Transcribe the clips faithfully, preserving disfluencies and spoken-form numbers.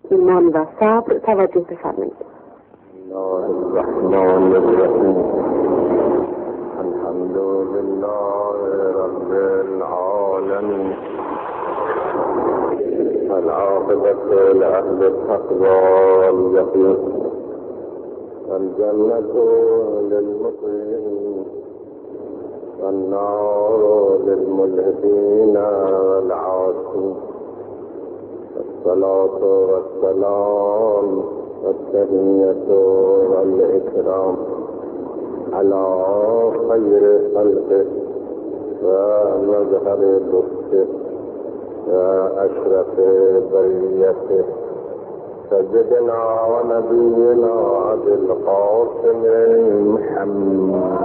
ایمان و صبر توجه بفرمایید. الله الرحمن الرحیم. الحمد لله رب العالمین. العاقبة لأهل التقوى واليقين والجنة للمطيعين والنار للملحدين والعاصين. الصلاة والسلام والتحية والإكرام على خير خلقه ومظهر لطفه وأشرف بريته سيدنا ونبينا أبي القاسم محمد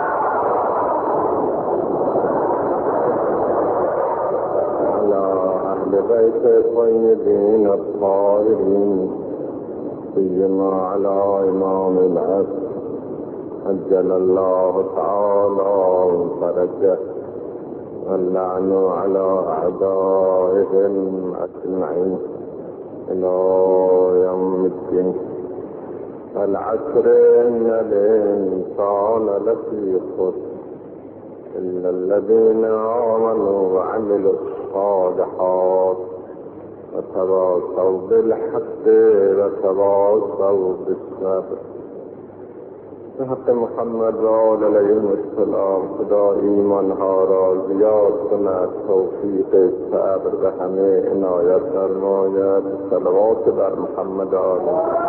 بيت الطيبين الطاهرين سيما على إمام العصر عجل الله تعالى فرجه واللعن على أعدائهم أجمعين إلى يوم الدين. العصر إن الإنسان لفي خسر إلا الذين آمنوا وعملوا الصالحات وتواصوا بالحق وتواصوا بالصبر. به حق محمد و آل علیه السلام خدا ایمانها را زیاد کند، توفیق صبر به همه عنایت فرماید. صلوات بر محمد آله.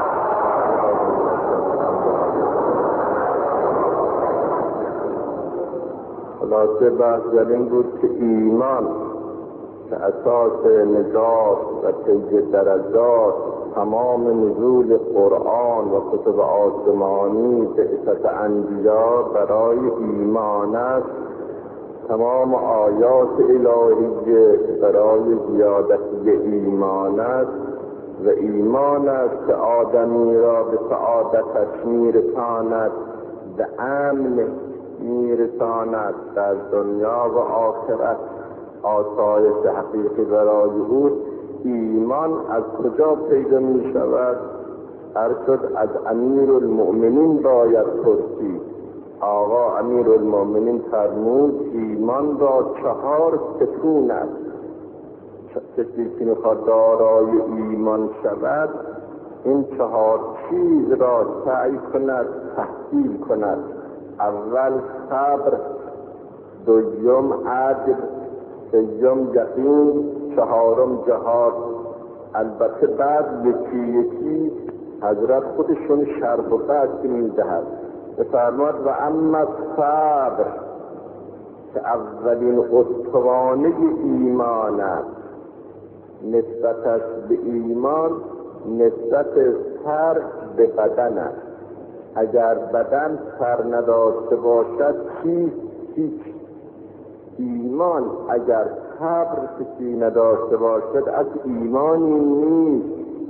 خلاصه بحث در این بود که ایمان که اساس نجات و طی درجات تمام نزول قرآن و کتب آسمانی بعثت انبیا برای ایمان است. تمام آیات الهیه برای زیادتی ایمان است و ایمان است که آدمی را به سعادتش میرساند، به امن میرساند در دنیا و آخرت. آسایش حقیقی برای او ایمان از کجا پیدا می شود؟ هر شد از امیر المؤمنین باید پرسید. آقا امیر المؤمنین فرمود ایمان را چهار ستون است. کسی که میخواد دارای ایمان شود این چهار چیز را سعی کند تحصیل کند. اول صبر، دوم عدل، سوم یقین، چهارم جهاد. البته بعد یکی یکی حضرت خودشون شرح و بسط میدهد. بفرماد و اما صبر که اولین استوانه ایمان است، نسبتش به ایمان نسبت سر به بدن است. اگر بدن سر نداشته باشد چیست؟ هیچ. ایمان اگر صبر کسی نداشته باشد از ایمانی نیست.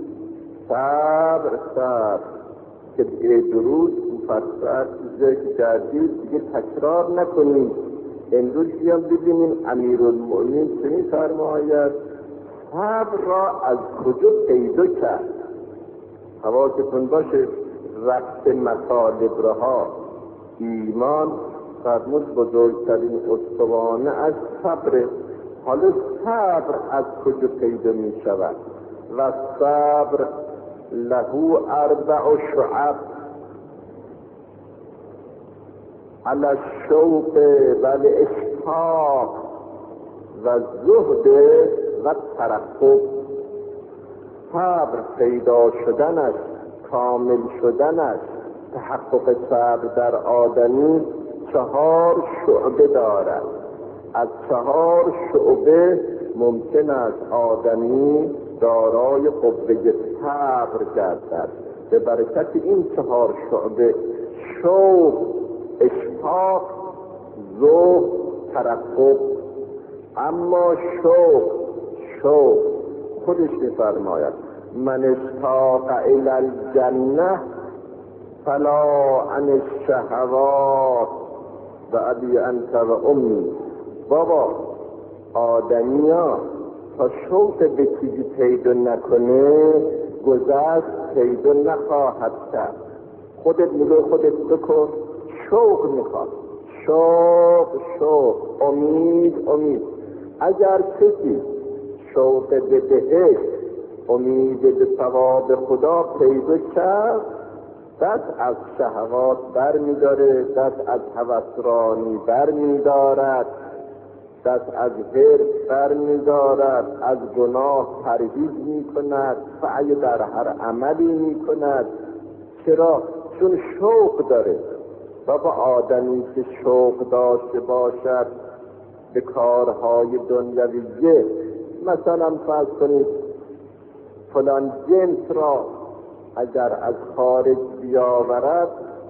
صبر صبر که دیگه درود مفصل ذکر کردید دیگه تکرار نکنید. امروز بیام ببینیم امیرالمؤمنین چه می‌فرماید. صبر را از کجا پیدا کرد؟ حواستون باشه ربط مطالب رها. ایمان فرمود بزرگترین استوانه از صبر. حالا صبر از کجا پیدا می شود؟ و صبر له اربع شعب علی الشوق و الاشتاق و زهد و ترقب. صبر پیدا شدنش، کامل شدنش، تحقق صبر در آدمی چهار شعبه دارد. از چهار شعبه ممکن است آدمی دارای قوه صبر گردد. به برکت این چهار شعبه شوق، اشتاق، ذوق، ترقب. اما شوق شوق خودش می‌فرماید من اشتاق الی الجنه فلا عن الشهوات و ابی انت و امی. بابا آدمی ها تا شوق به چیزی پیدا نکنه گذشت پیدا نخواهد کرد. خودت میگه خودت بکن، شوق میخواد، شوق شوق، امید امید. اگر کسی شوق به بهشت، امید به ثواب خدا پیدا کرد، دست از شهوات بر میداره، دست از هوسرانی بر میدارد، دست از حرص بر میدارد، از گناه پرهیز میکند، سعی در هر عملی میکند. چرا؟ چون شوق داره. بابا آدمی که شوق داشته باشد به کارهای دنیویه، مثلا فرض کنید فلان جنس را اگر از خارج بیاورد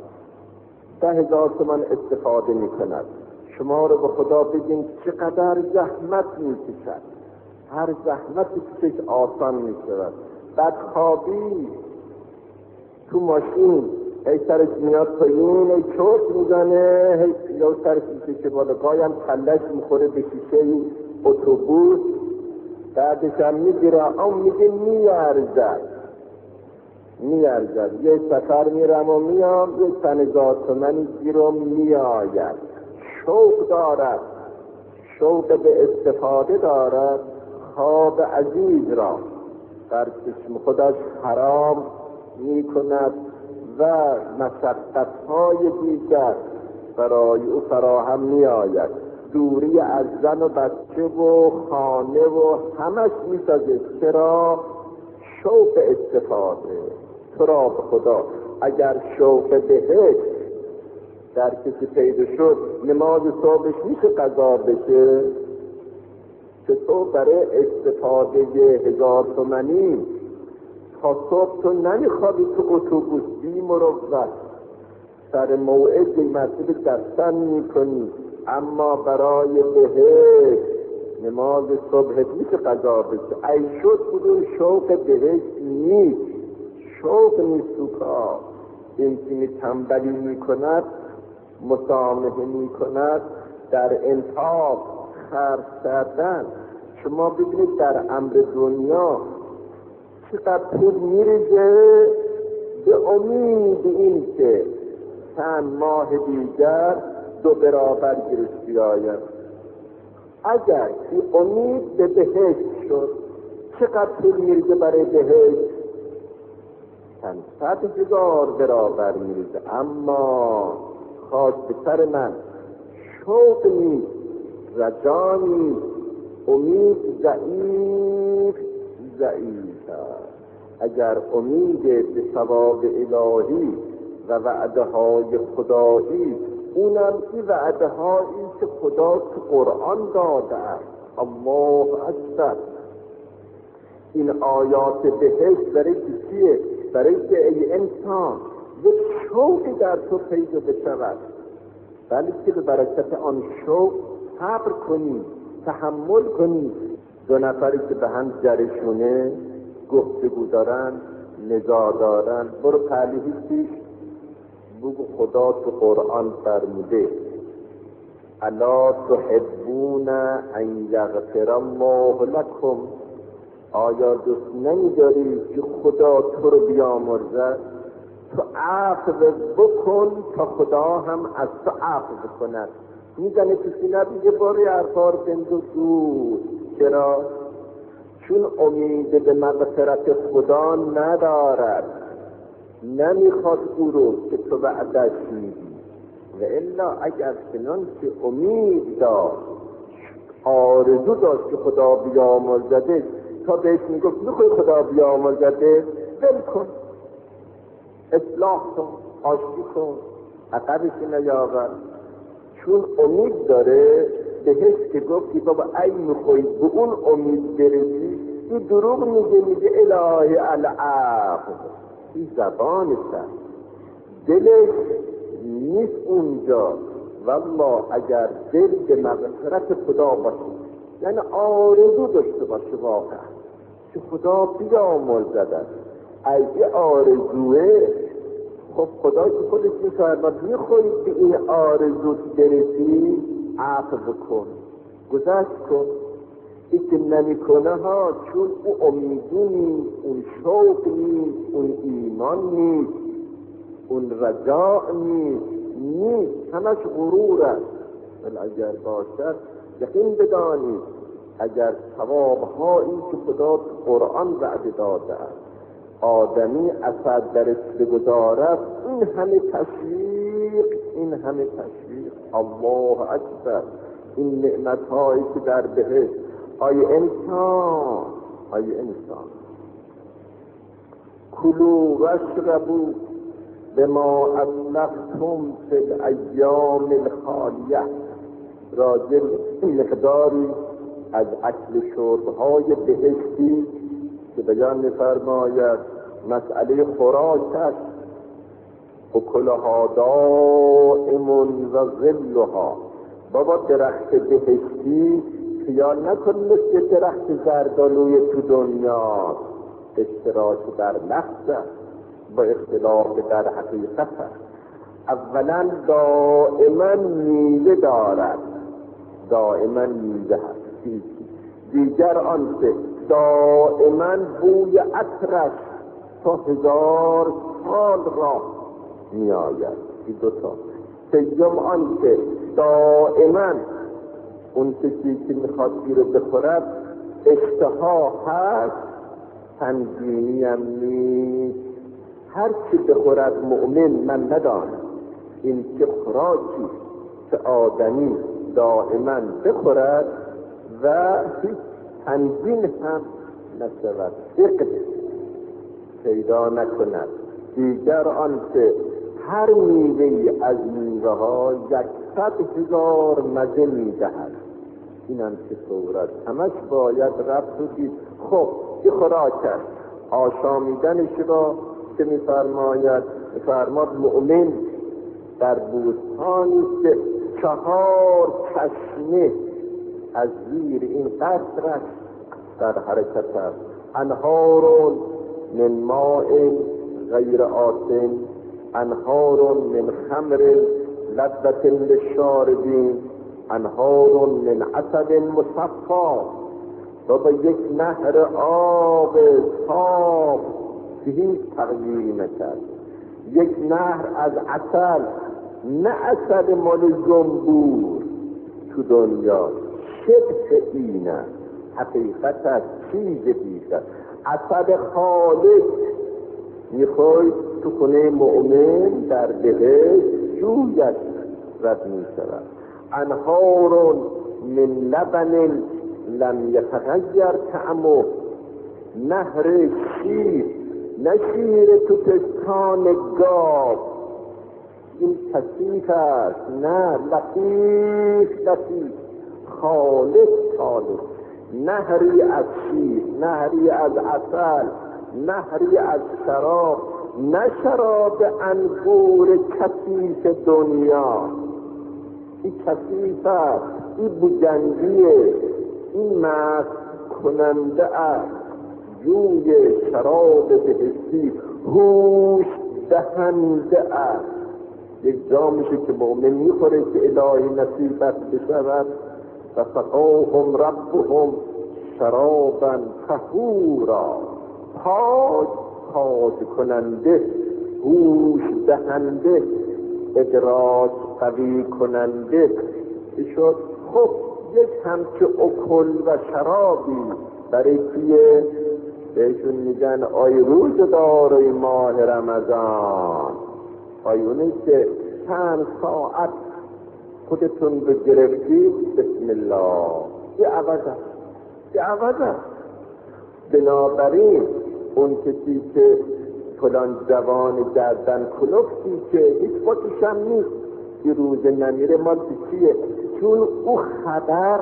ده هزار تومان استفاده می کند. شما رو به خدا بگین چقدر زحمت می کشد. هر زحمتی کشش آسان می شود. بدخوابی تو ماشین ای سرش میاد پایین، ای چوت میزنه، ای یا سرش میکشه بالا، گاهی کلش میخوره به شیشه اتوبوس، بعدش هم میگیره آم میگه میارزد میارزد یه سفر میرم و میام یه سنگاه تومنی گیرم میآید. شوق دارد، شوق به استفاده دارد. خواب عزیز را در چشم خودش حرام میکند و مشقت‌های دیگر برای او فراهم میآید. دوری از زن و بچه و خانه و همش میسازه. چرا؟ شوق استفاده. تو را به خدا اگر شوق بهشت در کسی پیدا شد، نماز صبحش میشه قضا بشه؟ چطور برای استفاده هزار تومنی تا صبح تو نمیخوابی تو اتوبوس بی مروت سر موعد مسجد دستن میکنی، اما برای بهشت نماز صبحت میشه قضا بشه؟ ای شد بدون شوق بهشت نیست. شوق نیست تو کار. این که تنبلی میکند، مسامحه میکند، در انفاق خرج کردن. شما ببینید در امر دنیا چقدر پول میریزه به امید این که چند ماه دیگر دو برابر گرفتی آید. اگر این امید به بهشت شد، چقدر پول میریزه برای بهشت؟ چند صد هزار برابر میریزه. اما خواست به سر من شوق نیست، رجا نیست، امید ضعیف ضعیف است. اگر امید به ثواب الهی و وعده های خدایی، اونم این وعده هایی که خدا تو قرآن داده است. الله اکبر. این آیات بهشت برای چیه؟ برای که ای انسان یک شوقی در تو پیدا بشود، ولی که به برکت آن شوق صبر کنی، تحمل کنی. دو نفری که به هم جرشونه گفتگو دارن، نزاع دارن، برو پهلوی پیش بگو خدا تو قرآن فرموده الا تحبون ان یغفر الله لکم، آیا دوست نمی‌داری که خدا تو رو بیامرزد؟ تو عفو بکن تا خدا هم از تو عفو بکند. میزنه کسی نبیگه باری ارفار بندو دور. چرا؟ چون امید به مغفرت خدا ندارد، نمیخواد او رو که تو وعدش میدی. و الا اگر چنان که امید داشت، آرزو داشت که خدا بیامرزده، تا بهش میگفت میخوای خدا بیامرزده، ول کن، اصلاح کن، آشتی کن، عقبش نیاور. چون امید داره بهش که گفتی بابا ای میخوای به اون امید برسی، این دروغ میگه، میگه الهی العفو. این زبانش هست، دلش نیست اونجا. والله اگر دل به مغفرت خدا باشه، یعنی آرزو داشته باشه واقعا که خدا بیامرزد، ای آرزوه، خب خدا که خودش میفرماد میخوای به این آرزو برسی، عفو بکن، گذشت کن. این که نمی کنه ها چون او امیدی نیست، اون شوق نیست، اون ایمان نیست، اون رجاء نیست، نیست، همش غرور است. ولی اگر باشد یقین بدانید اگر ثوابهایی که خدا قرآن وعده داده است آدمی اثر درش بگذارد، این همه تشویق، این همه تشویق، الله اکبر، این نعمتهایی که در بهشت. آی انسان، آی انسان، کلوا واشربوا بما اسلفتم فی الایام الخالیه. راجع مقداری از اکل شربهای بهشتی که بیان می‌فرماید مسئله خوراک است، اکلها دائم و ظلها. بابا درخت بهشتی خیال نکن مثل درخت زردالوی تو دنیا، اشتراک در لحظه با اختلاف در حقیقت است. اولا دائما میوه دارد، دائما میوه هست. دیگر آنکه دائما بوی عطرش تا هزار سال را می آید. این دو تا. سیوم آنکه دائما اون کسی که میخواد رو بخورد اشتها هست، تنظیمی هم نیست. هر چی بخورد مؤمن من ندانم، این که خوراکی که آدمی دائما بخورد و هیچ تنظیم هم نشود، فقد پیدا نکند. دیگر آن که هر میوه از میوه ها یکصد هزار مزه میدهد. این هم که صورت همش باید رفت و دید. خب این خوراک است. آشامیدنش را که میفرماید میفرماد مؤمن در بوستانی که چهار چشمه از زیر این قصرش در حرکت است. انهار من ماء غیر آسن، انهار من خمر لذت للشاربین، انهار من عسل مصفا. و با یک نهر آب صاف که هیچ تغییری نکرد، یک نهر از عسل، نه عسل مال زنبور تو دنیا، شبه اینه، حقیقت از چیز دیگر. عسل خالص میخوای تو خونه مؤمن در بهشت جویش رد میشود. انهار من لبن لم یتغیر طعمه، نهر شیر، نه شیر تو پستان گاو، این کثیف است، نه لطیف لطیف، خالص خالص. نهری از شیر، نهری از عسل، نهری از شراب، نه شراب انگور کثیف دنیا. این کثیف است، این بوجنگیه، این مست کننده است. جوی شراب بهشتی هوش دهنده است. یک جا میشه که مؤمن میخوره که الهی نصیبت بشود و سقاهم ربهم شرابا طهورا، پاک پاک کننده، هوش دهنده، ادراک قوی کننده. شد خب یک همچه اکل و شرابی برای کیه؟ بهشون میگن آی روز دارای ماه رمضان، آیونی که چند ساعت خودتون به گرفتید، بسم الله، یه عوضه یه عوضه. بنابراین اون کسی که فلان جوان گردن کلفتی که هیچ خودش هم نیست که روز نمیره، مال چیه؟ چون او خبر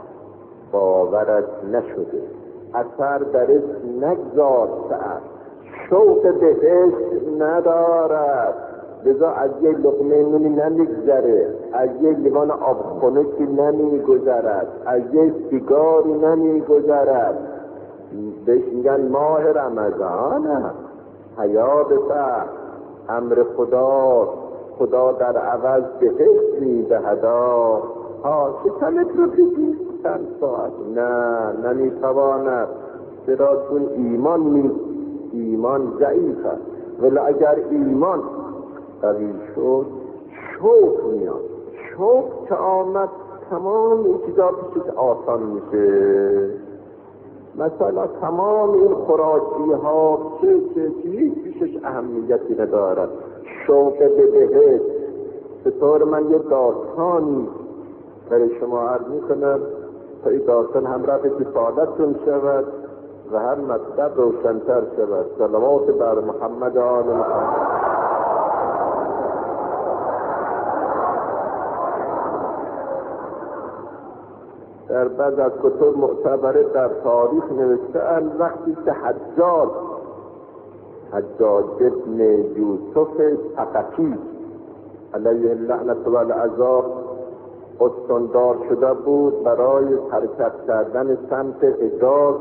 باورش نشده، اثر درش نگذاشته است، شوق بهشت ندارد، لذا از یک لقمه نونی نمیگذره، از یک لیوان آب خنکی نمیگذرد، از یک سیگاری نمیگذرد. بهش میگن ماه رمضان، حیات است، امر خدا، خدا در عوض بهشت میدهد. ها شکمت رو بگی، چند ساعت. نه نمیتواند، چرا؟ چون ایمان نیست، ایمان ضعیف است. ولی اگر ایمان قوی شد شوق میاد. شوق که آمد تمام این چیزا پیشش آسان میشه. مثلا تمام این خوراکی ها چه چه چیز پیشش اهمیتی ندارد. شوق به بهشت. چطور من یه داستانی برای شما عرض میکنم تا این داستان همراه به سعادتتون شود و هر مطلب روشن‌تر شود. صلوات بر محمد آل محمد. در بعض از کتب معتبره در تاریخ نوشته‌اند وقتی که حجاج حجاج ابن یوسف ثقفی علیه اللعنة و العذاب استاندار شده بود برای حرکت کردن سمت حجاز.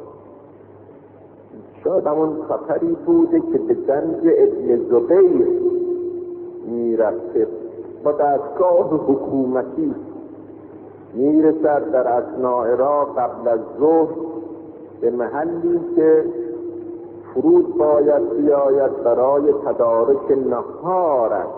شاید همون سفری بوده که به گنج ابن زبیر میرفته با دستگاه حکومتی. میرسد در اثناء را قبل از ظهر به محلی که فرود باید بیاید برای تدارک نهارش.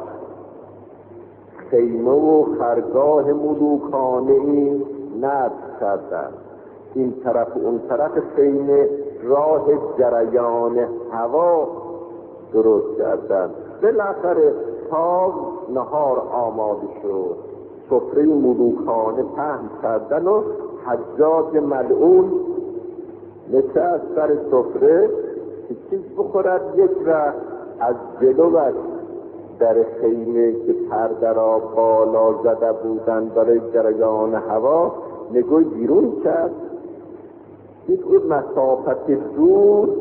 خیمه و خرگاه ملوکانه این نصب کردند. این طرف و اون طرف خیمه راه جریان هوا درست کردند. بالاخره تا نهار آماده شد، سفره ملوکانه پهن کردن و حجاج ملعون نشست سر سفره که چیز بخورد. یک را از جلوش در خیمه که پرده را بالا زده بودند برای جریان هوا نگوی بیرون کرد. دید اون مسافت دور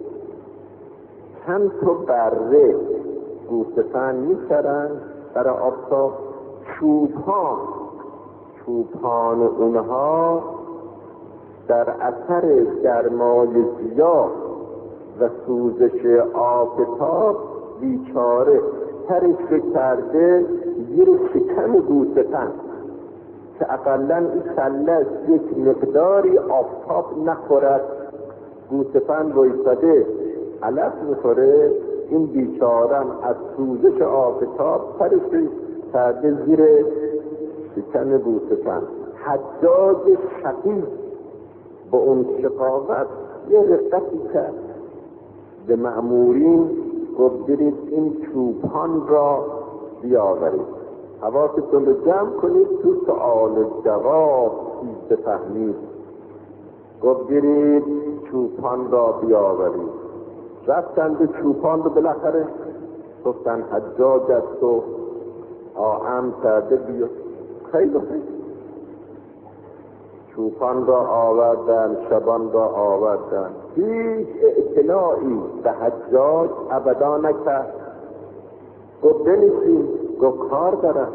چند تا بره گوسفند می‌خرند برای آفتاب. چوپان چوپان اونها در اثر گرمای زیاد و سوزش آفتاب بیچاره سرش کرده زیر شکم گوسفند که اقلا این سلش یک مقداری آفتاب نخورد. گوسفند وایساده علف میخوره، این بیچارم از سوزش آفتاب سرش کرده زیر شکم گوسفند. حجاج شقی با اون شقاوت یه رقتی کرد به مأمورین، گفت برید این چوپان را بیاورید. حواستون رو جمع کنید تو سؤال جواب چیز بفهمید. گفت برید چوپان را بیاورید. رفتند به چوپان رو بالاخره گفتن حجاج است و آم کرده بیا. خیلی خیلی چوپان را آوردن، شبان را آوردن. هیچ اطلاعی به حجاج ابدا نکرد. گفت بنشین. گفت کار دارم.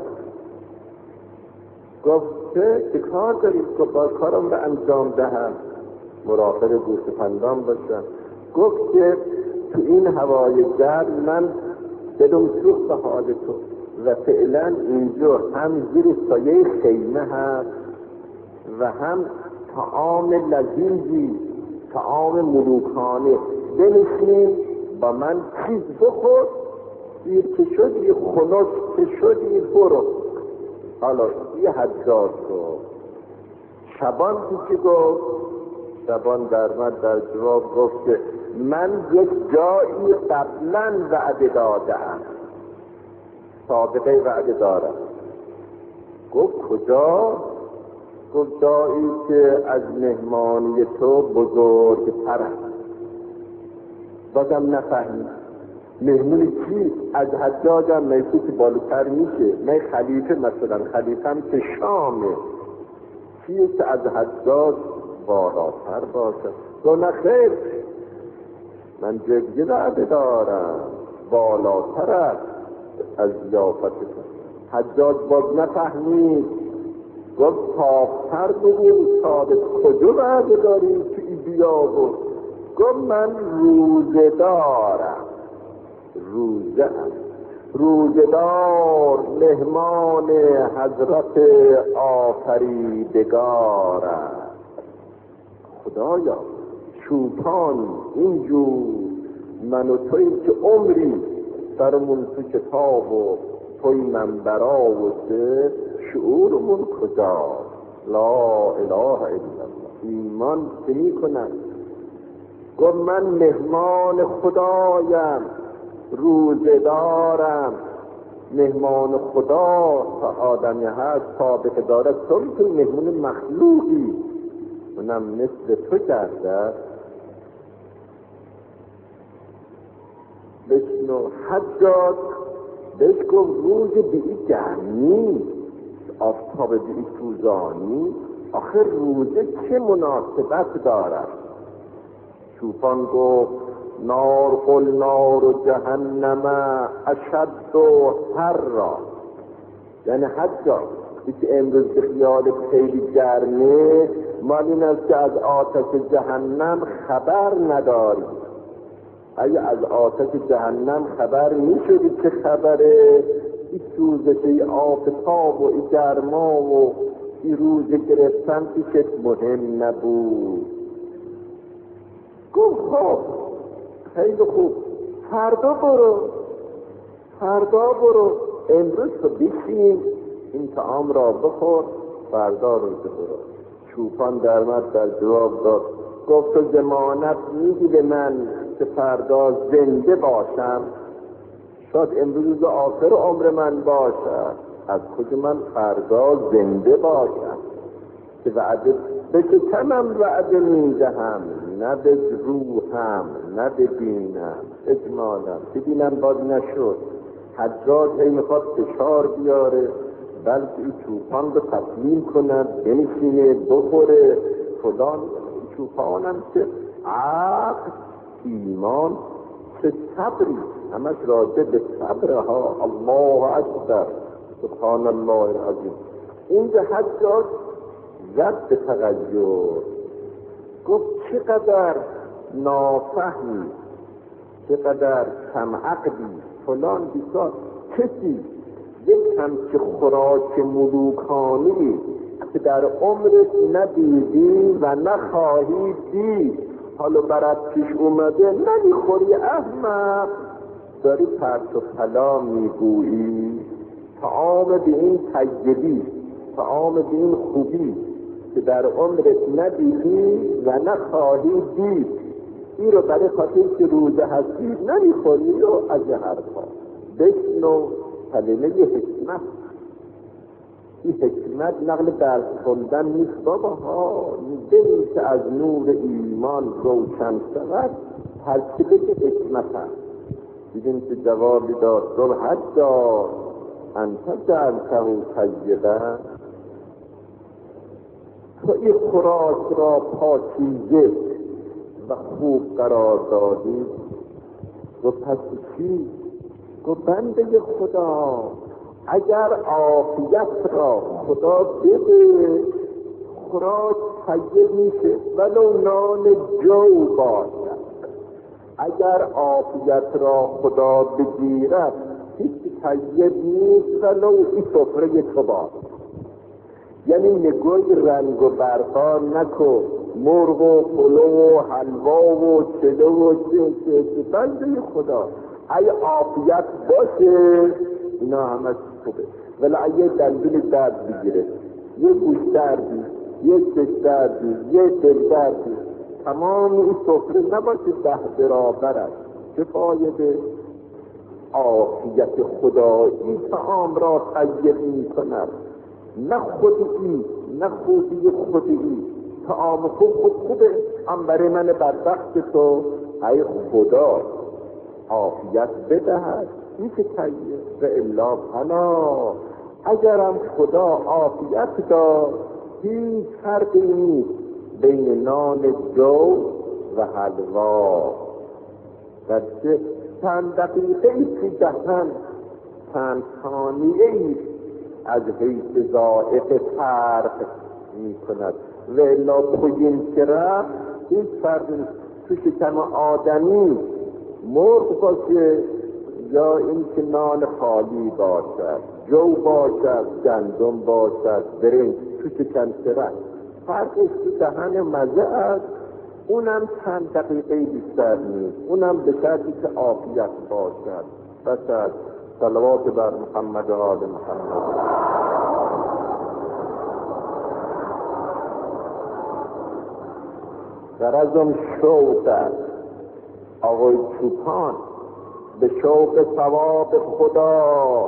گفت چه چه کار دارید؟ گفت با کارم را انجام دهم، مراقب گوسفندان باشم. گفت که تو این هوای گرم من دلم سوخت به حال تو و فعلا اینجا هم زیر سایه خیمه هست و هم طعام لذیذی، طعام ملوکانه. بنشین با من چیز بخور، دیر که شدی خلاص که شدی برو. حالا یه حجاج گفت. شبان که گفت؟ شبان در من در جواب گفت که من یک جایی قبلا وعده دادم، سابقه وعده دارم. گفت کجا؟ گفت جایی که از مهمانی تو بزرگتر است. بازم نفهمید مهمونی کی؟ از حجاجم میگه که بالاتر میشه. من خلیفه مثلا خلیفم که شامه، کیه که از حجاج بالاتر باشه؟ گفت نه خیر، من جدی وعده دارم بالاتر است از ضیافت تو. حجاج باز نفهمید. گفت تافتر بگو استاد کجا وعده داری که ای بیا بود؟ گفت من روزه دارم، روزه هم روزدار مهمان حضرت آفریدگار است. خدایا چوپان اینجور من و توی که عمری سرمون تو کتاب و توی منبرا و سه شعورمون کجا؟ لا اله الا الله. ایمان که می کنن گفت من مهمان خدایم، روزدارم. مهمان خدا تا آدمی هست سابقه داره، تو میتونی مهمون مخلوقی اونم مثل تو کرده. بشنو حجاج بهش گفت روز بیئی گرمی، آفتاب بیئی سوزانی، آخر روزه چه مناسبت دارد؟ چوپان گفت نار قل نار و جهنم اشد و حرا. یعنی حجاج که امروز به خیال خیلی گرمه، مال این است که از آتش جهنم خبر نداری. اگه از آتش جهنم خبر میشدی که خبره، این سوزش ای آفتاب و این گرما و این روزه گرفتن پیشت مهم نبود. گفت خب خیلی خوب، فردا برو فردا برو امروز تو بشین این طعام را بخور، فردا روز برو. چوپان در مرد در جواب داد، گفت تو ضمانت میدی به من که فردا زنده باشم؟ شاید امروز روز آخر عمر من باشه، از کجا من فردا زنده باشم؟ که وعده به شکمم وعده میدهم، نه به روحم نه به دینم. اجمالا ببینم باز نشد. حجاج هی میخواد فشار بیاره بلکه این چوپان رو تسلیم کند، بنشینه بخوره فلان. چوپانم که عقل ایمان چه صبری، همش راجع به صبرها. الله اکبر سبحان الله العظیم. اینجا حجاج زد به تغییر، گفت چقدر نافهمی، چقدر کم عقلی فلان بیسار. کسی یک همچه خوراک ملوکانی که در عمرت ندیدی و نخواهی دید حالا برات پیش اومده نمیخوری احمق؟ داری پرت و پلا میگویی. طعام به این طیبی، طعام به این خوبی که در عمرت ندیدی و نخواهی دید، این رو برای خاطر که روزه هستی نمیخوری و از یه حرفا. بشنو کلمه حکمت. این حکمت نقل درس خوندن نیست بابا ها. دلی که از نور ایمان روشن شود ترکیبه که حکمت هست. دیدیم که جوابی داد رو حجاج انت جعلته طیبا، تو این خوراک را پاکیزه و خوب قرار دادی. و پس چی؟ گفت بنده خدا اگر عافیت را خدا بده خوراک طیب میشه ولو نان جو باشد. اگر عافیت را خدا بگیرد هیچ طیب نیست ولو این سفره تو باشد. یعنی نگوی رنگ و برقا نکن، مرغ و پلو و حلوا و چلو و چه چه چه بنده خدا اگه عافیت باشه اینا همه خوبه. ولی اگه دندون درد بگیره، یه گوش دردی، یه چش دردی، یه دل دردی، تمام این سفره نباشه ده برابر است. چه فایده؟ عافیت خدایی طعام را طیب می کند، نه خودی نه خودی خودی. طعام خوب خوب خوبه، هم برای من بدبخت تو ای خدا عافیت بدهد میشه طیب و الا فلا. اگرم خدا عافیت داد هیچ فرقی نیست بین نان جو و حلوا. در چه چند دقیقه ای دهن چند ثانیه ای از حیث ذائقه فرق می کند و الا پوین که رفت هیچ فرق نیست. تو شکم آدمی مرغ باشه یا اینکه نان خالی باشد، جو باشد، گندم باشد، برنج تو شکم چرا فرقش تو دهن مزه است. اونم چند دقیقه بیشتر نیست، اونم به شرطی که عافیت باشد. بس صلوات بر محمد و آل محمد. غرضم شوق است آقای چوپان، به شوق ثواب خدا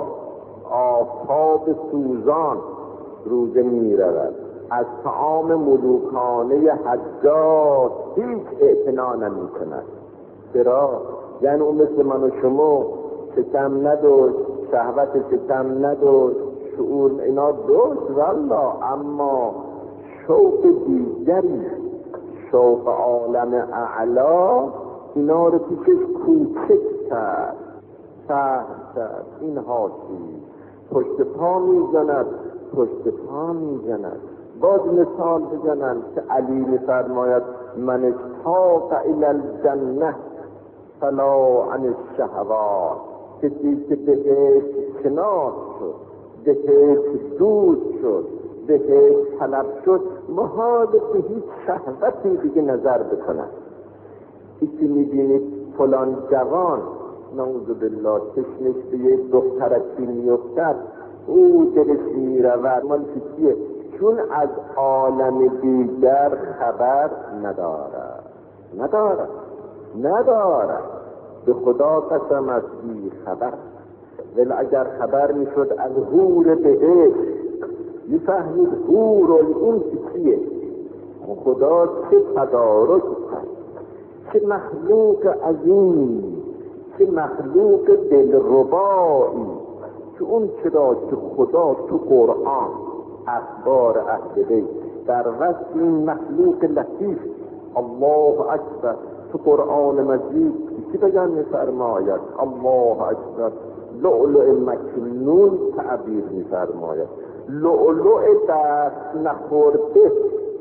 آفتاب سوزان روزه می رود. از طعام ملوکانه حجاج هیچ اعتنا نمی کند. چرا؟ یعنی اون مثل من و شما شکم نداشت، شهوت شکم نداشت، شعور اینا داشت والله، اما شوق دیگری، شوق عالم اعلا اینا رو پیشش کوچک کرد، سهل کرد. اینها چی؟ پشت پا میزند، پشت پا میزند. باز مثال بزنم که علی میفرماید من اشتاق الی الجنه فلا عن الشهوات. کسی که بهشت شناس شد، بهشت دوست شد، بهشت طلب شد، محال که هیچ شهوتی دیگه نظر بکنه. کسی میبینید فلان جوان نعوذ بالله چشمش به یک دخترکی میفتد، او دلش میرود، مال چیه؟ چون از عالم دیگر خبر ندارد ندارد ندارد به خدا قسم است بی خبر. ولی اگر خبر میشد از حور بهشت، میفهمید حور این چیه، خدا چه تدارک کرد، چه مخلوق عظیم، چه مخلوق دلربایی، که اون چرا که خدا تو قرآن اخبار اهل بیت در وصف این مخلوق لطیف الله اکبر تو قرآن مجید چی بگن میفرماید؟ الله اکبر لؤلؤ مکنون تعبیر میفرماید. لؤلؤ دست نخورده،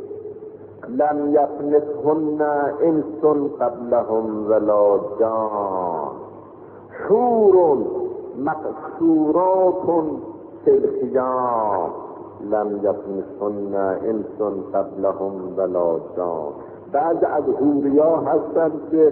لم یفنثهن انس قبلهم ولا جان، حور مقصورات فی الخیام لم یفنثهن انس قبلهم ولا جان. بعض از حوریا هستند که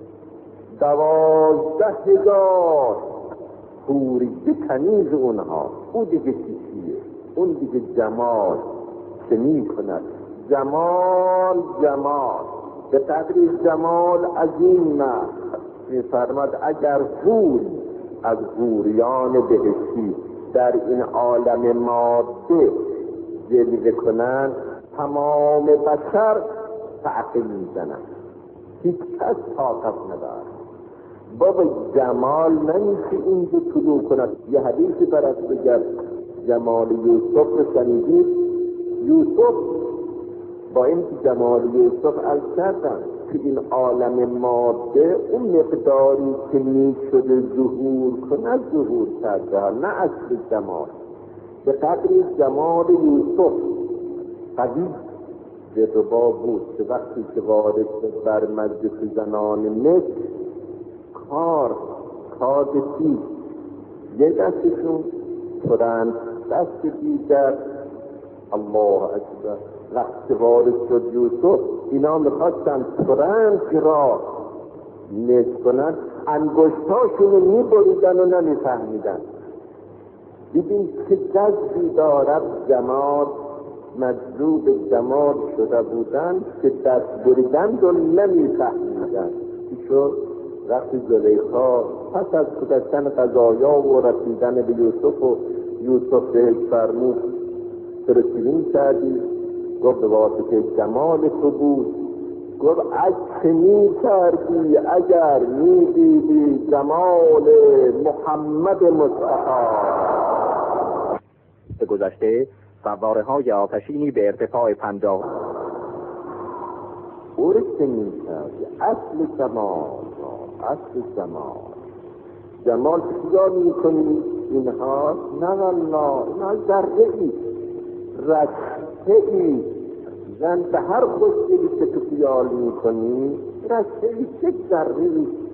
دوازده هزار حوری کنیز اونها، او دیگه چیزیه، اون دیگه جمال چه می کند؟ جمال جمال به قدری جمال عظیم می فرماد اگر حور از حوریان بهشتی در این عالم ماده جلوه کنند، تمام بشر تعقیل میزنند، هیچ کس طاقت ندارد. بابا جمال نمیشه اینجا طلوع کند. یه حدیثی برات بگم، جمال یوسف رو شنیدید؟ یوسف با این که جمال یوسف عرض کردن که این عالم ماده اون مقداری که می شده ظهور کنه ظهور کرده، نه اصل جمال. به قدری جمال یوسف قدیم جذبا بود که وقتی که وارد شد بر مجلس زنان مصر، کار کادسی یه دستشون پرند، دست دیگر الله اکبر. وقتی وارد شد یوسف، اینا میخواستن پرند را نصف کنن، انگشتاشون رو میبریدن و نمیفهمیدن. دیدیم که جذبی دارد جمال، مجذوب جمال شده بودن که دست بریدن رو نمیفهمیدن. چی شد؟ وقتی زلیخا پس از گذشتن قضایا و رسیدن به یوسف و یوسف بهش فرمود فرسیدین کردی، گفت به واسطه جمال تو بود. گفت اگه می کردی اگر می دیدی جمال محمد مصطفی. به گذشته فواره های آتشینی به ارتفاع پنجاه اورک می کردی اصل جمال، اصل جمال. جمال خیال می کنی اینها؟ نه والله، اینها ذره ای، رشته ای. زن به هر خوشگلی که تو خیال می کنی رشته ای، چه ذره ای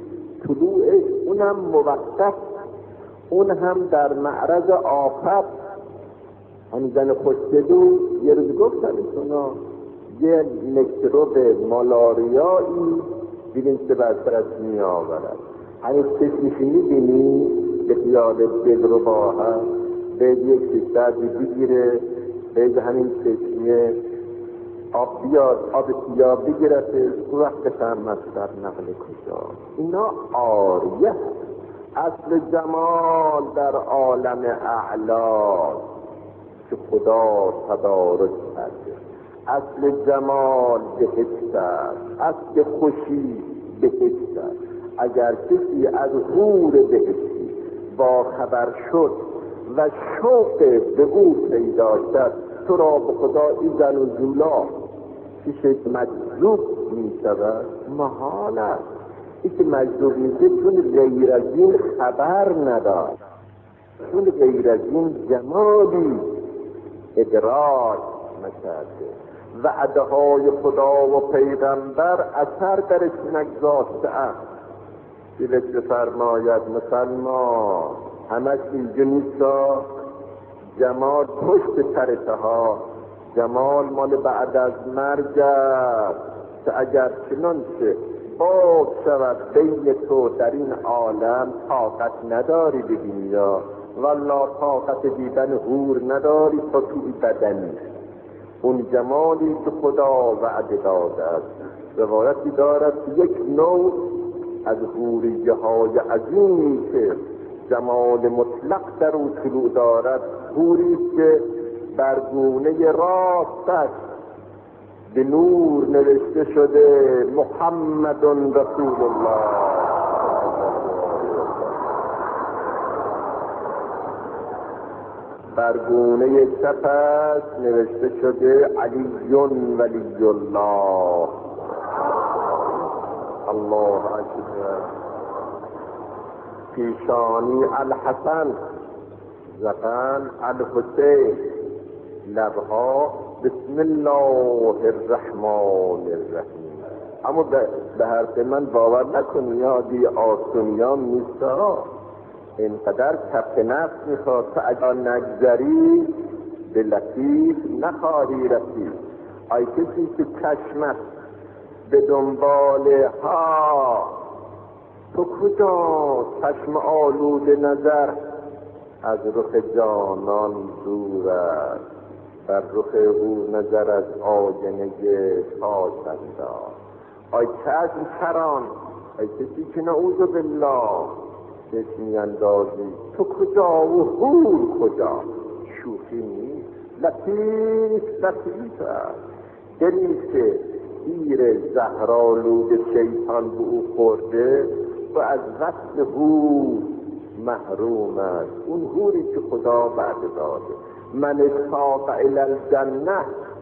طلوعش اونم موقت، اون هم در معرض آفت. هم زن خوشگلو یه روز گفتن ایشونا یه میکروب مالاریایی دیدیم که بر سرش می آورد. همین چشمشی می بینی به خیال دل رو با هم به یک سیستر بگیره، به همین چشمیه آب بیاد، آب سیاه بگیرته، تو وقت فرمت در نقل کجا. اینا آریه اصل جمال در عالم اعلا که خدا تدارک کرده. اصل جمال بهشت است، اصل خوشی بهشت است. اگر کسی از حور بهشتی با خبر شد و شوق به او پیدا کرد، تو را به خدا این زن و زولا پیش مجذوب می شود محال است. این که مجذوب می شود چون غیر از این خبر ندارد، چون غیر از این جمالی ادراک نکرده. وعده های خدا و پیغمبر اثر درش نگذاشته است. دلت فرماید مسلمان همش اینجا نیستا، جمال پشت ترته ها، جمال مال بعد از مرگ است که اگر چنانچه باز شود بین تو در این عالم طاقت نداری ببینی یا والله طاقت دیدن حور نداری تا توی بدنی. اون جمالی که خدا وعده داده است. روایتی دارد یک نوع از حوریه های عظیمی که جمال مطلق در او طلوع دارد، حوری که بر گونه راستش به نور نوشته شده محمد رسول الله، بر گونه چپش نوشته شده علی ولی الله. الله اکبر. پیشانی الحسن، زبان الحسین، لبها بسم الله الرحمن الرحیم. اما به حرف من باور نکنی یادی آسونیان نیستا، اینقدر کف نفس میخواد تا اگر نگذری به لطیف نخواهی رسید. ای کسی که چشمت به دنبال ها، تو کجا چشم آلود نظر از رخ جانان دور است، بر رخ او نظر از آینه خاک انداز. ای چشم چران، ای کسی که نعوذ بالله چشمی اندازی، تو کجا و حور کجا؟ شوخی نیست، لطیف لطیف است. دلی که تیر زهرآلود شیطان به او خورده و از وصل حور محروم است. اون حوری که خدا وعده داده، من اشتاق الی الجنه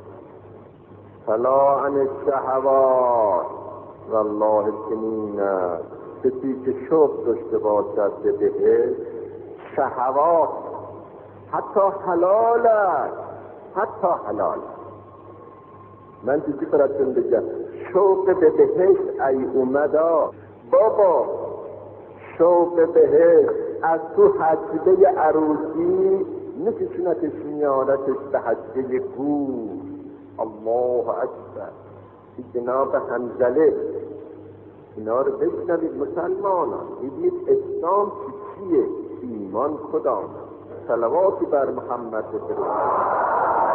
فلا عن الشهوات والله چنین است. کسی که شوق داشته باشد به بهشت، شهوات حتی حلال است، حتی حلال. من چیزی براتون بگم، شوق به بهشت ای اومدا بابا، شوق بهشت از تو حجبه عروسی نکشونتش میارتش به حجبه گور. الله اکبر. جناب حنظله اینا رو بشنوید مسلمانان، بگید اسلام چیه، ایمان کدام. صلواتی بر محمد بفرستید.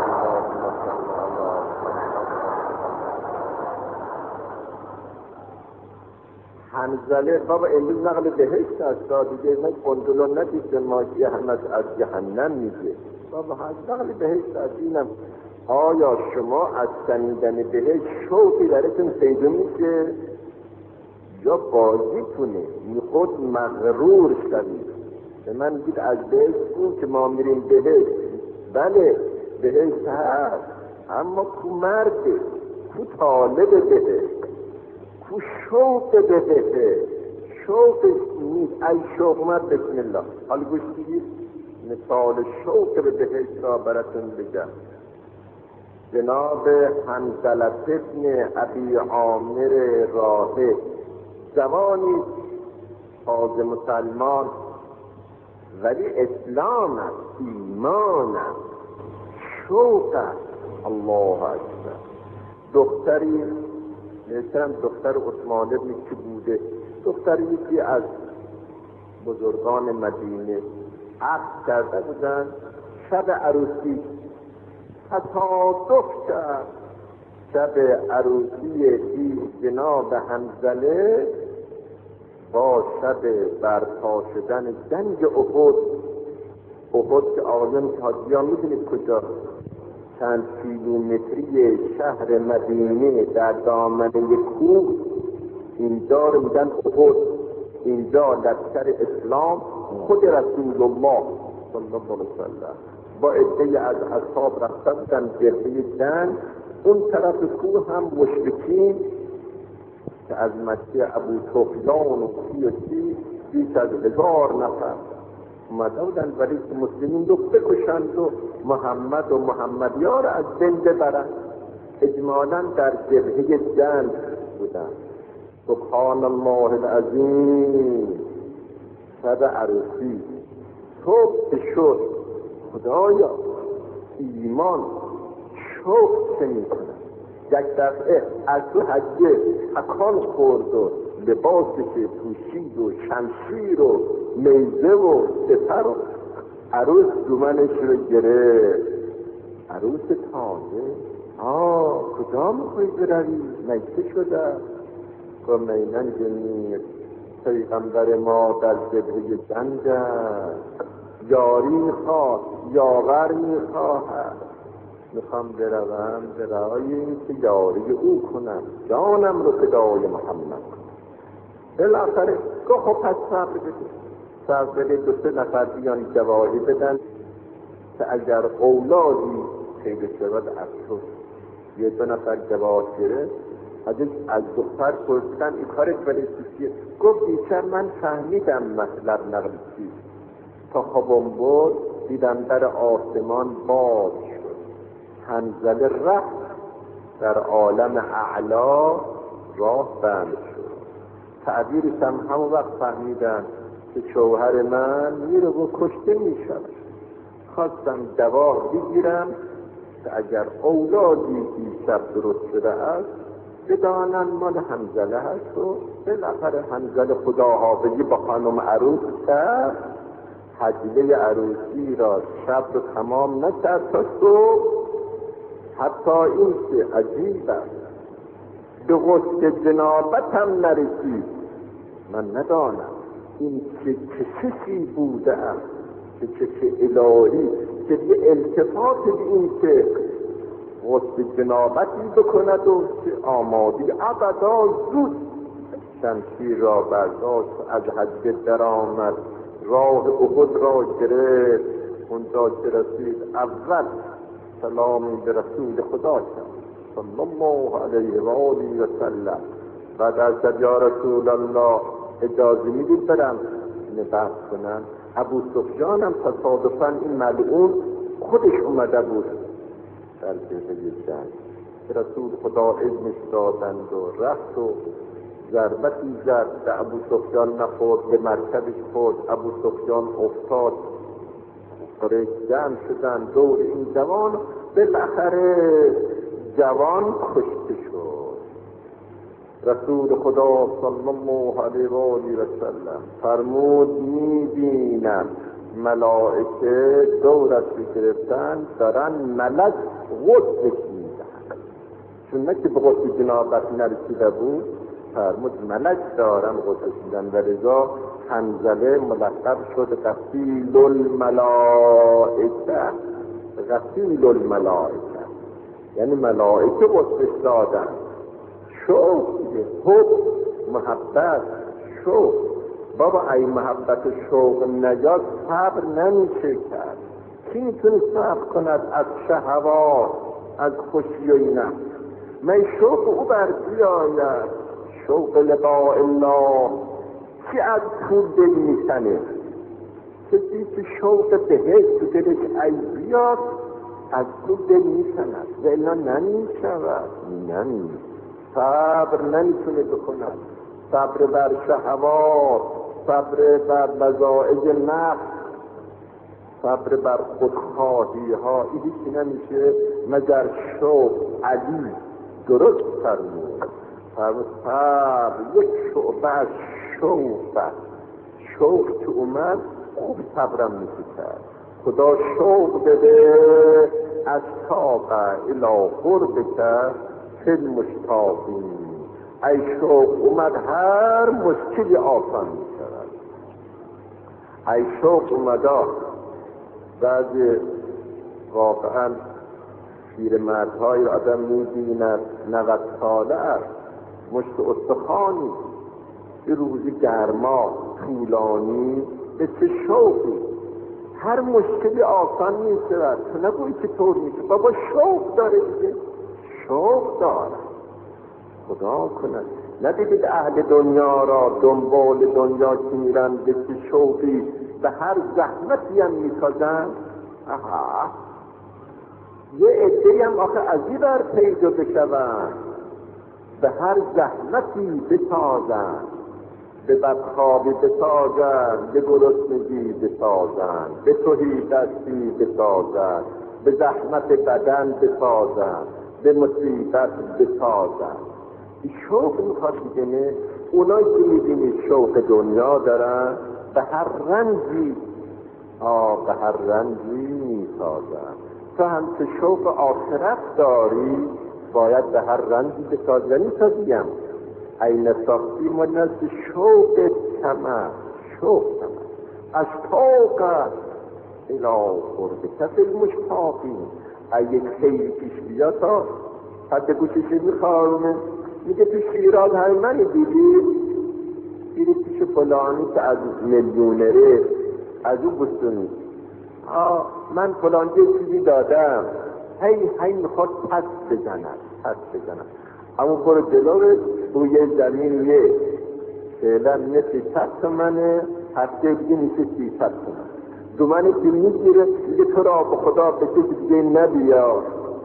حنظله بابا امروز نقل بهشت است دیگه، من قندلون ندید ما که همش از جهنم میگه. بابا نقل بهشت است. اینم آیا شما از شنیدن بهشت شوقی درتون پیدا میشه یا بازی کنه خود مغرور شدید؟ به من بگید از بهشت این که ما میریم بهشت، بله بهشت هست، اما کو مرده، کو طالب بهشت، کو شوق بهشت، شوقش نیست. ای شوق مرد بسم الله. حالا گوش بگید مثال شوق به بهشت را براتون بگم. جناب حنظله ابن ابی عامر راهب جوانی تازه مسلمان، ولی اسلام است، ایمان است، شوق است. الله اکبر. دختری مثلا دختر عثمان ابن کی بوده، دختری یکی از بزرگان مدینه عقد کرده بودن، شب عروسی تصادف کرد، شب عروسی جناب حنظله با شب برپا شدن جنگ احد. احد که عالم حاجیان میدونید کجا، چند کیلومتری شهر مدینه در دامنه کوه، اینجا رو میگن احد. اینجا لشکر اسلام خود رسول الله صلی الله علیه وسلم با عده‌ای از اصحاب رفته بودن جبهه جنگ. اون طرف کوه هم مشرکین که از مکه ابو سفیان و کی و کی بیش از هزار نفر اومده بودن، ولی مسلمین رو بکشند و محمد و محمدیار را از بین ببرند. اجمالاً در جبهه جنگ بودن. سبحان الله العظیم. شب عروسی صبح شد، خدایا ایمان شوق چه میکنه. یک دفعه از تو حجه تکان خورد و لباسی که پوشید و شمشیر و نیزه و سپر و عروس دومنش رو گرفت. عروس تازه، آه کجا میخوایی بروی؟ نکته شده؟ گفت مینن جنید پیغمبر ما در جبهه جنگ است، یاری میخواد، یاور میخواهد، میخوام بروم برای این که یاری او کنم، جانم رو فدای محمد کنم. بالاخره گفت خب پس صبر بدید، صبر بدید دو سه نفر بیان گواهی بدن که اگر اولادی پیدا شود از تو. یه دو نفر گواه گرفت، از دختر پرسیدن این کارت ولی چیه؟ گفت بیشتر من فهمیدم مطلب نقل چیست. تا خوابم بود دیدم در آسمان باز شد، حنظله رفت، در عالم اعلا راه بند شد. تعبیرش هم همون وقت فهمیدم که شوهر من میره و کشته میشود. خواستم گواه بگیرم که اگر اولادی دیشب درست شده است بدانن مال حنظله هست. و بالاخره حنظله خداحافظی با خانم عروس کرد، حجله عروسی را شب رو تمام نکرد تا صبح. حتی این که عجیب است به غسل جنابت هم نرسید. من ندانم این چه کششی بوده است، چه کشش الهی که یه التفات به این که غسل جنابتی بکند و که آمادی ابدا زود شمشیر را برداشت، از حج در آمد، راه احد را گرفت. اونجا که رسید اول سلامی به رسول خدا کرد صلی الله علیه و آله و سلم. بعد از یا رسول الله اجازه میدید برم نبحث کنم. ابو سفیان هم تصادفاً این ملعون خودش اومده بود در جبهه جنگ. رسول خدا اذنش دادند و رفت و ضربتی زد به ابو سفیان نخورد، به مرکبش خورد. ابو سفیان افتاد، قریش جمع شدن دور این جوان. بالاخره جوان کشته شد. رسول خدا صلی الله علیه و آله و سلم فرمود میبینم ملائکه دورش گرفتن دارن ملک غسلش میدن، چون نه که به غسل جنابت نرسیده بود. فرمود ملک دارن غسلش میدن و رضا حنظله ملقب شد غسیل الملائکه. غسیل الملائکه یعنی ملائکه غسلش دادن. شوق، حب، محبت، شوق. بابا ای محبت و شوق نجات صبر نمیشه کرد. کی میتونه صبر کند از شهوات، از خوشی و اینا؟ من شوق او بر بیاید، شوق لقاء الله. کی از پول دل میزنه؟ کسی که شوق بهشت تو دلش ای بیاد از پول دل میزند و الا نمیشود. نمی صبر نمیتونه بکند. صبر بر شهوات، صبر بر مزاعج نفس، صبر بر خودخواهی ها، این هیچی نمیشه مگر شوق. علی درست فرمود، صبر یک شعبه از شوق، شوق که اومد خوب صبرم میشه کرد. خدا شوق بده از تاق الی قربک فی المشتاقین. ای شوق اومد هر مشکلی آسان میشود. ای شوق اومدا بعضی واقعا پیرمردهای را آدم می‌بیند نود ساله است، مشت استخوانی، یه روزی گرما طولانی، به چه شوقی، هر مشکلی آسان میشود. تو نگویی که طور میشه، بابا شوق داره دیگه، شوق داره. خدا کنه ندیدید اهل دنیا را دنبال دنیا که میرن به چه شوقی به هر زحمتی هم میسازن. آها یه عده‌ای هم آخه از این بر پیدا بشون، به هر زحمتی بسازن، به بدخوابی بسازن، به گرسنگی بسازن، به تهی دستی بسازن، به زحمت بدن بسازن، به مصیبت بسازن. این شوق میخواد دیگه نه. اونایی که میبینید شوق دنیا دارن به هر رنجی آه به هر رنجی میسازن. تو هم که شوق آخرت داری باید به هر رنجی بسازنی. تا دیم این ساختی ما نزد شوق تمام، شوق تمام از طاق الی قربک فی المشتاقین. یک خیلی پیش بیا تا حد گوشش میخوارونه میگه تو شیراز های من دیدی دیدی پیش فلانی که از میلیونره از او بستونی آه من فلان یه چیزی دادم، هی هی میخواد پس بزند پس بزند. اما برو جلوه روی زمین یه فعلا مثل صد تومنه، هفته دیگه میشه سی صد تومن. دومنی که میگیره میگه تو را به خدا به کسی دیگه نبیا،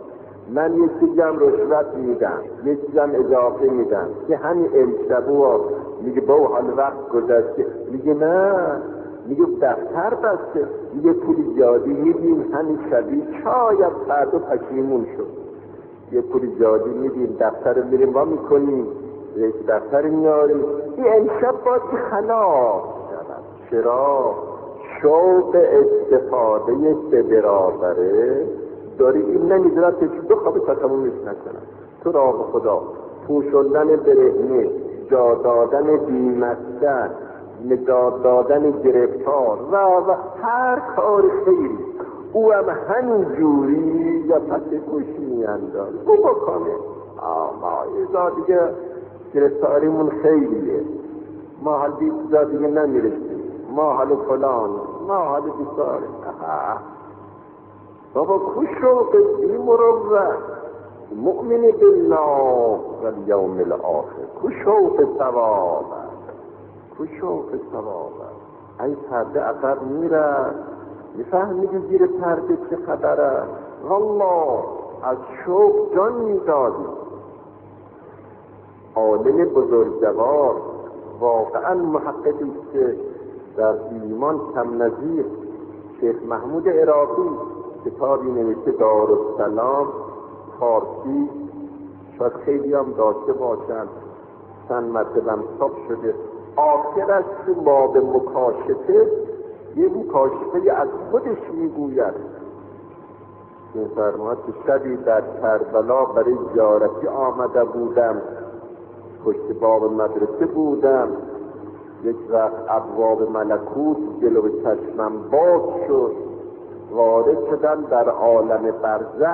من یه چیزم رشوت میدم، یه چیزم اضافه میدم که همین امشبو میگه با حال وقت گذشته. میگه نه، میگه دفتر بسته، میگه پول زیادی میدیم همین شبی شاید فردا پشیمون شد. یه پول زیادی میدیم دفتر رو میریم وا میکنیم، یک دفتر میاریم، این امشب باید خلاص شود. چرا؟ شوق استفاده به برابره داری. این نمیدونم که دو خوابه تا تمومش نکنم. تو را به خدا پوشوندن برهنه، جا دادن بیمستن، نجات دادن گرفتار و و هر کار خیلی او هم همین جوری یا پس گوش میانداز او بکنه. ما ایزا دیگه گرفتاریمون خیلیه، ما حال دیگه دیگه نمیرسیم، ما حال فلان، ما حال بیساره. بابا کشوق بیمروت مؤمن بالله و الیوم الاخر، کشوق ثواب کشوق ثواب. این پرده عقب میره، میفهمیدی زیر پرده چه خبره. والله از شوق جان میدادی. عالم بزرگوار واقعا محققی که در ایمان کم نظیر، شیخ محمود عراقی کتابی نوشته دارالسلام فارسی، شاید خیلی هم داشته باشن، چند مرتبه چاپ شده. آخرش تو باب مکاشفه یه مکاشفه از خودش میگوید. این فرماد که شبی در کربلا برای زیارتی آمده بودم، پشت باب مدرسه بودم، یک وقت ابواب ملکوت جلو چشمم باز شد، وارد شدم در عالم برزخ.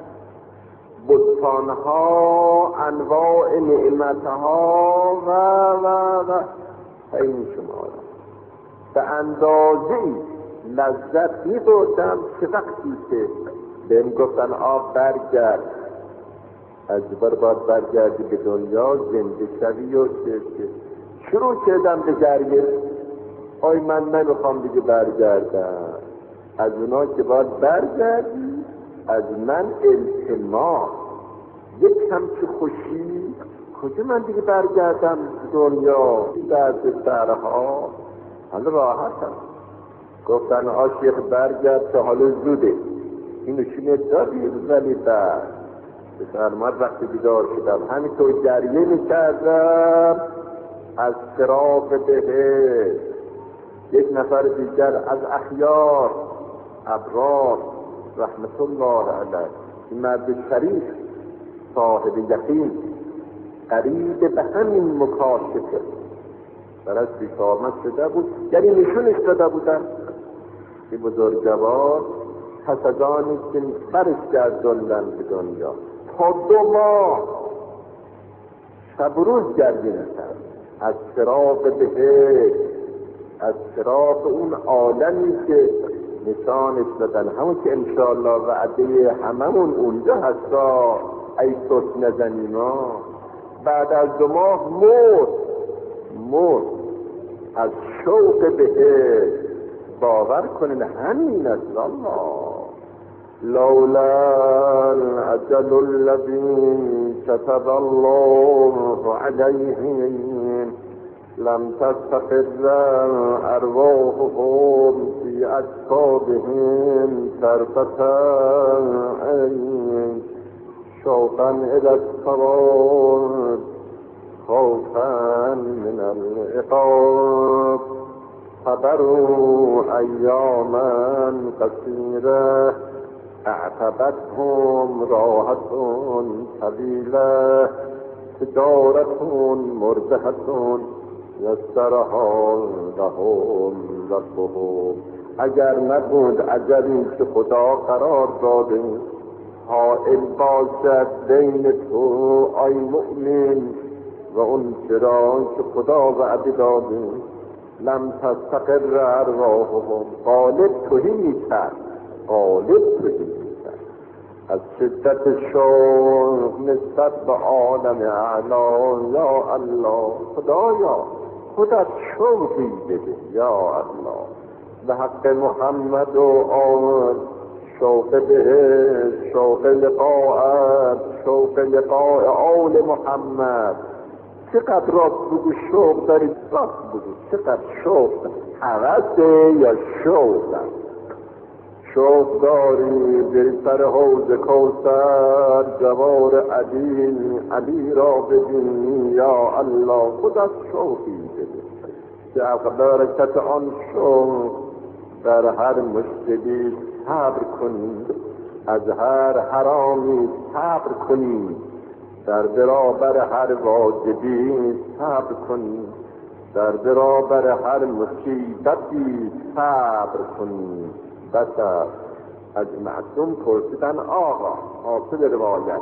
بستانها، انواع نعمتها و و و این شما به اندازه لذت می بردم که وقتی که بهم گفتن آب برگرد، از بر باید برگردی به دنیا زنده شوی و که شروع کردم به گریه. آی من نمیخوام دیگه برگردم، از اونا که باید برگردی از من التماس، یک همچه خوشی کجا من دیگه برگردم دنیا، درد سرها حالا راحت هم گفتن عاشق برگرد که حالا زوده اینو چینه دادی ولی بعد بسرمت وقتی بیدار شدم همینطور گریه میکردم از فراق بهشت. یک نفر دیگر از اخیار ابرار رحمت الله علیه این مرد شریف صاحب یقین قریب به همین مکاشفه برش پیش آمد شده بود، یعنی نشونش داده بودن این بزرگوار پس از آنی که برش گرداندن به دنیا تا دو ماه شب و روز گردی نکرد از فراق بهشت، از فراق اون عالمی که نشانش دادن، همون که انشاءالله وعده هممون اونجا هستا ای توت نزنی ما. بعد از دو ماه مرد مرد از شوق بهشت. باور کنین همین است. الله لولا الأجل الذي كتب الله عليهم لم تستقر أرواحهم في أجسادهم طرفة عين شوقا إلى الصلاة خوفا من العقاب فبروا أياما قصيرة اعتبتهم راحة طويلة تجارة مربحة یسرها لهم ربهم. اگر نبود اجلی که خدا قرار داده حائل باشد بین تو ای مؤمن و اون چرا که خدا وعده داده لم تستقر ارواحهم غالب توهی میکرد غالب توهی میکرد از شدت شوق نسبت به عالم اعلی. یا الله خدایا خودت شوقی بده یا الله به حق محمد و آل شوق بهشت شوق لقاءت شوق لقاء آل محمد. چقدر راست بگو شوق داری راست بگو چقدر شوق حوثه یا شوق شوق داری بری سر حوض کوثر جوار علی علی را ببینی یا الله خودت شوقی بده که برکت آن شوق در هر مشکلی صبر کنی از هر حرامی صبر کنی در برابر هر واجبی صبر کنی در برابر هر مصیبتی صبر کنی. بس از معصوم پرسیدن آقا حاصل روایت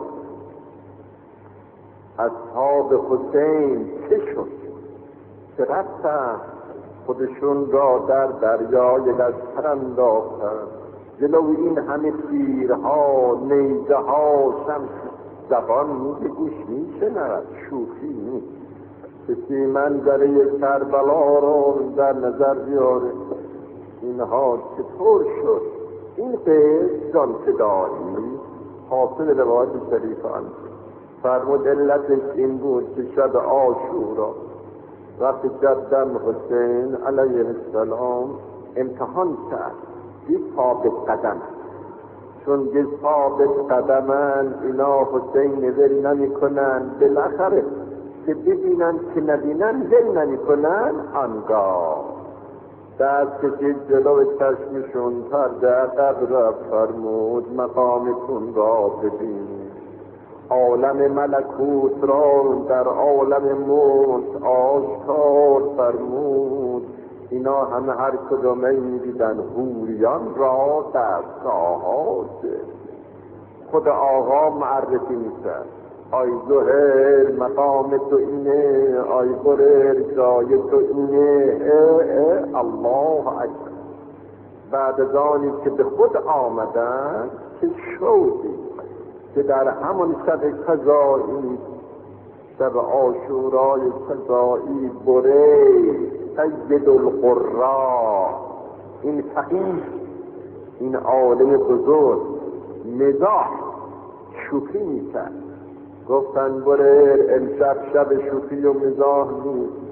اصحاب حسین چه شد که رفتن خودشون را در دریای لشکر انداختن جلو این همه تیرها نیزه ها شمس زبان میگه گوش میشنود شوخی نیست. کسی منظره کربلا رو در نظر بیاره اینها چطور شد این قید جان فدایی حاصل روایت شریفان فرمود علتش این بود که شب عاشورا وقتی جدم حسین علیه السلام امتحان کرد دید ثابت قدم چون دید ثابت قدمن اینا حسین ول نمی کنن بالاخره که ببینن که نبینن ول نمی کنن آنگاه دست کشید جلو چشمشون پرده عقب رفت فرمود مقامتون را ببینید عالم ملکوت را در عالم موت آشکار فرمود. اینا همه هر کدومه می‌دیدن حوریان را در ساحات خود آقا معرفی می‌کرد آی زهر مقام تو اینه آی برر جای تو اینه اه اه الله اکبر. بعد از آنی که به خود آمدن چه شوقی که در همون شب قضایی شب عاشورای قضایی بره سید القرا این فقیه این عالم بزرگ مزاح شوخی میکرد گفتن بره امشب شب شوخی و مزاح نیست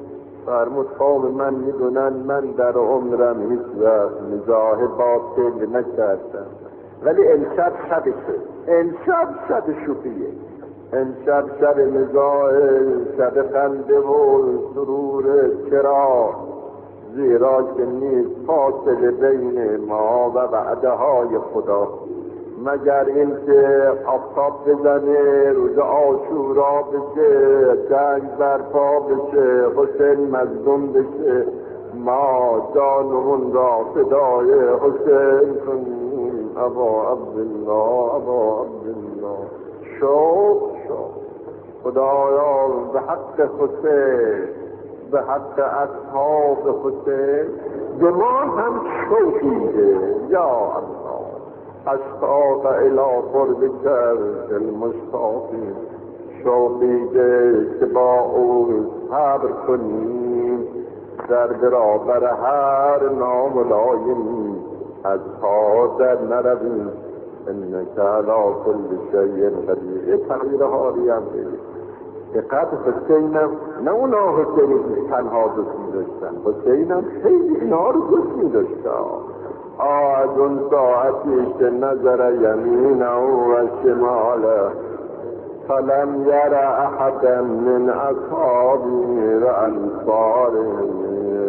فرمود قوم من میدونن من در عمرم هیچ وقت مزاح باطل نکردم، ولی امشب شبشه، امشب شب شوخیه، امشب شب مزاح، شب خنده و سرور. چرا؟ زیرا که نیست فاصله بین ما و وعده های خدا، مگر این که آفتاب بزنه، روز عاشورا بشه، جنگ برپا بشه، حسین مظلوم بشه، ما جانمون را فدای حسین کنیم. ابا عبدالله ابا عبدالله. شوق شوق خدایا به حق حسین، به حق اصحاب حسین به ما هم شوقیده. یا الله اشتاق الى قربک المشتاقین، شوقیده که با او صبر کنیم در برابر هر ناملایم، از پا در نرویم. انک علی کل شیء قدیر. یه تغییر حالی هم بگید. دقت حسینم نه اونا حسینی که تنها دوست می داشتن، حسینم خیلی اینا رو دوست می داشتن. آد اون ساعتی که نظر یمین و شمال فلم یر احدا من اصحابی و انصاری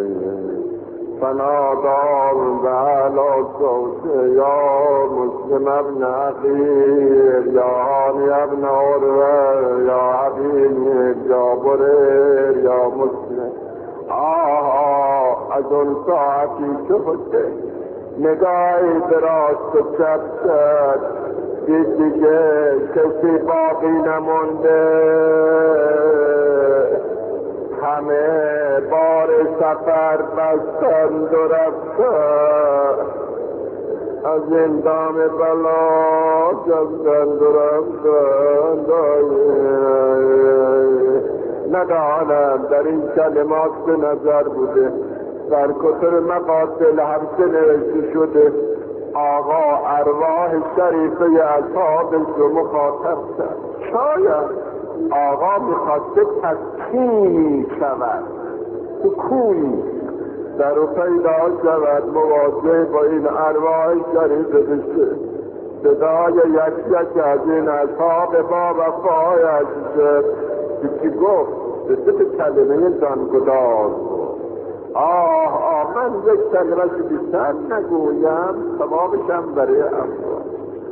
فنادار به علا صوت یا مسلم ابن عقیر یا هانی ابن عروه یا حبیب یا بریر یا مسلم. آها از اون ساعتی که حسین نگاهی به راست و چپ شد، دید دیگه کسی باقی نمونده، همه بار سفر بستند و رفتند، از این دام بلا جستند و رفتند. ندانم در این کلمات به نظر بوده در کتر مقاتل همچه نوشته شده آقا ارواح شریفه اصحابش رو مخاطب کرد. شاید آقا میخواسته تسکین شود، سکون در او پیدا شود، مواجه با این ارواح شریفه بشه. صدای یک یک از این اصحاب با وفایش شد که گفت به سه کلمه جانگدار بود. آه آه من یک کلمه بیشتر نگویم، ثوابشم برای افراد.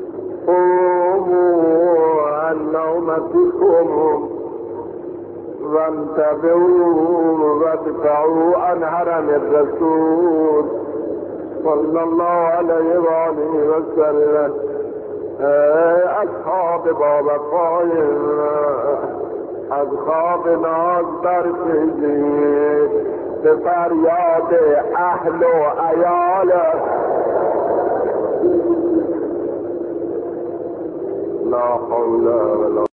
قوموا عن نومتكم وانتبهوا وادفعوا عن حرم الرسول صلی الله علیه و آله و سلم. اصحاب با وفای از خواب ناز برخیزید، به فریاد اهل و عیال لا حول ولا